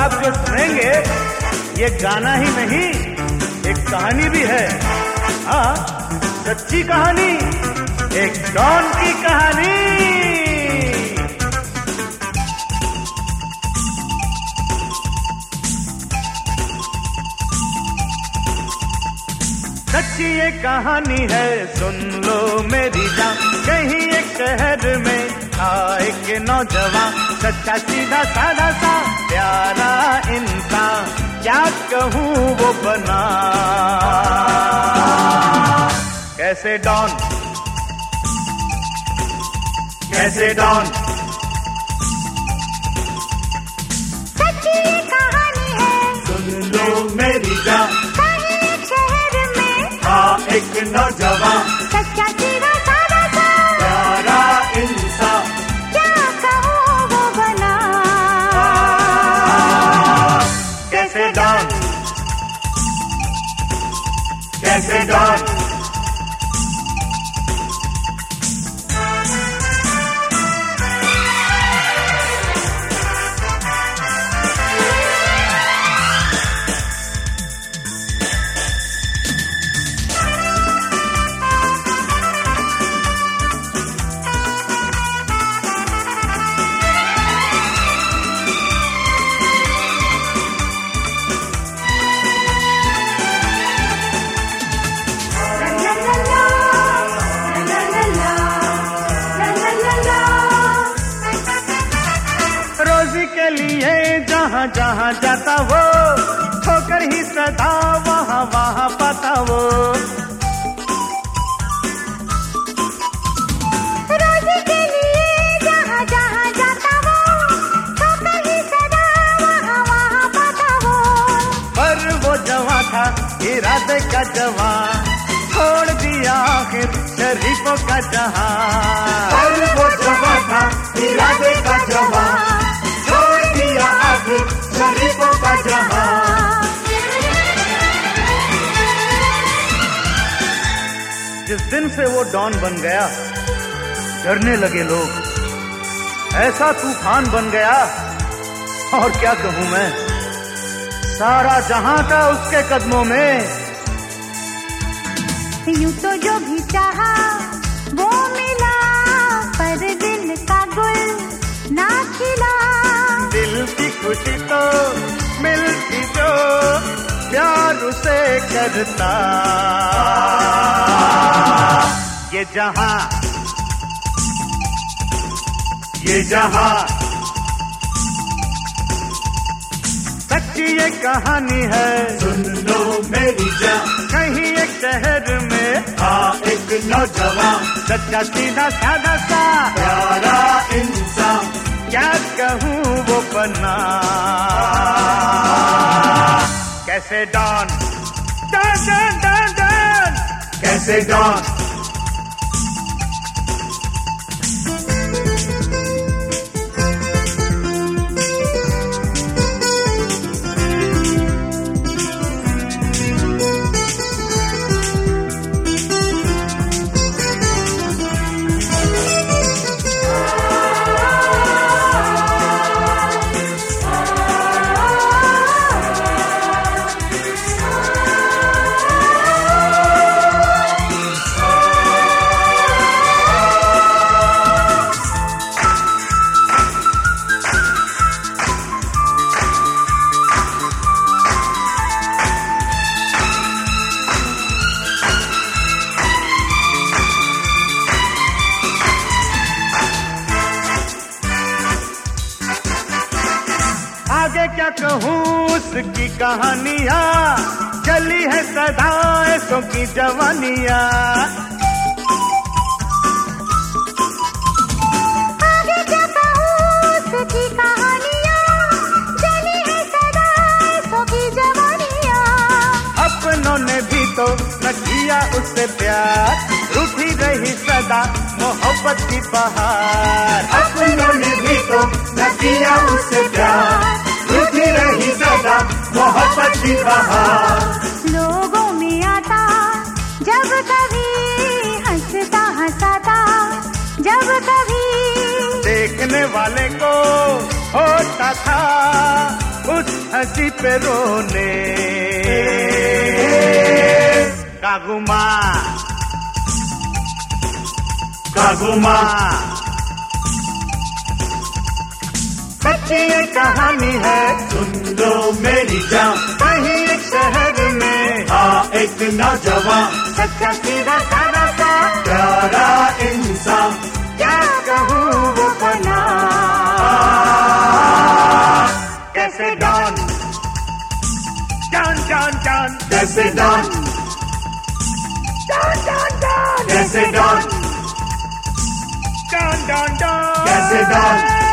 आपको सुनेंगे ये गाना ही नहीं, एक कहानी भी है। हाँ, सच्ची कहानी, एक डॉन की कहानी। सच्ची ये कहानी है, सुन लो मेरी जान। कहीं एक शहर में था एक नौजवान, सच्चा सीधा साधा सा प्यारा इंसान। क्या कहूँ वो बना कैसे डॉन, कैसे डॉन। सच्ची ये कहानी है, सुन लो मेरी जान। एक नौजवान, सच्चा सीधा साधा सा प्यारा इंसान। क्या कहूँ वो बना कैसे डॉन, कैसे डॉन। के लिए जहाँ जहाँ जाता वो, ठोकर ही सदा वहाँ वहाँ पाता वो। रोजी के लिए जहाँ जहाँ जाता वो, ठोकर ही सदा वहाँ वहाँ पाता वो। पर वो जवां था इरादे का जवान, छोड़ दिया आखिर शरीफों का जहां। पर वो जवां था इरादे का जवान, शरीफों का जहां। जिस दिन से वो डॉन बन गया, डरने लगे लोग। ऐसा तूफान बन गया, और क्या कहूं मैं, सारा जहां था उसके कदमों में। यूं तो जो भी चाहा वो मिला, पर दिल का गुल ना खिला। दिल की खुशी तो मिलती जो प्यार उसे करता। ये जहां, ये जहां। सच्ची ये कहानी है, सुन लो मेरी जान। कहीं एक शहर में था एक नौजवान, सच्चा सीधा साधा सा प्यारा इंसान। क्या कहूँ वो बना कैसे Don, Don Don Don Don, कैसे डॉन। आगे क्या कहूँ उसकी कहानियाँ, चली है सदा ऐसों की जवानियाँ। आगे क्या कहूँ उसकी कहानियाँ, चली है सदा ऐसों की जवानियाँ। अपनों ने भी तो न किया उससे प्यार, रूठी रही सदा मोहब्बत की बहार। अपनों ने भी तो न किया उससे प्यार, रूठी रही सदा मोहब्बत की बहार। लोगों में आता जब कभी, हंसता हंसाता जब कभी, देखने वाले को होता था उस हंसी पे रोने। कागुमा कागुमा सच्ची ये कहानी है, सुन लो मेरी जान। कहीं एक शहर में एक नौजवान, सच्चा सीधा सादा सा प्यारा इंसान, क्या कहूँ वो बना कैसे डॉन, डॉन डॉन डॉन कैसे डॉन, डॉन डॉन डॉन कैसे डॉन, डॉन डॉन डॉन कैसे डॉन।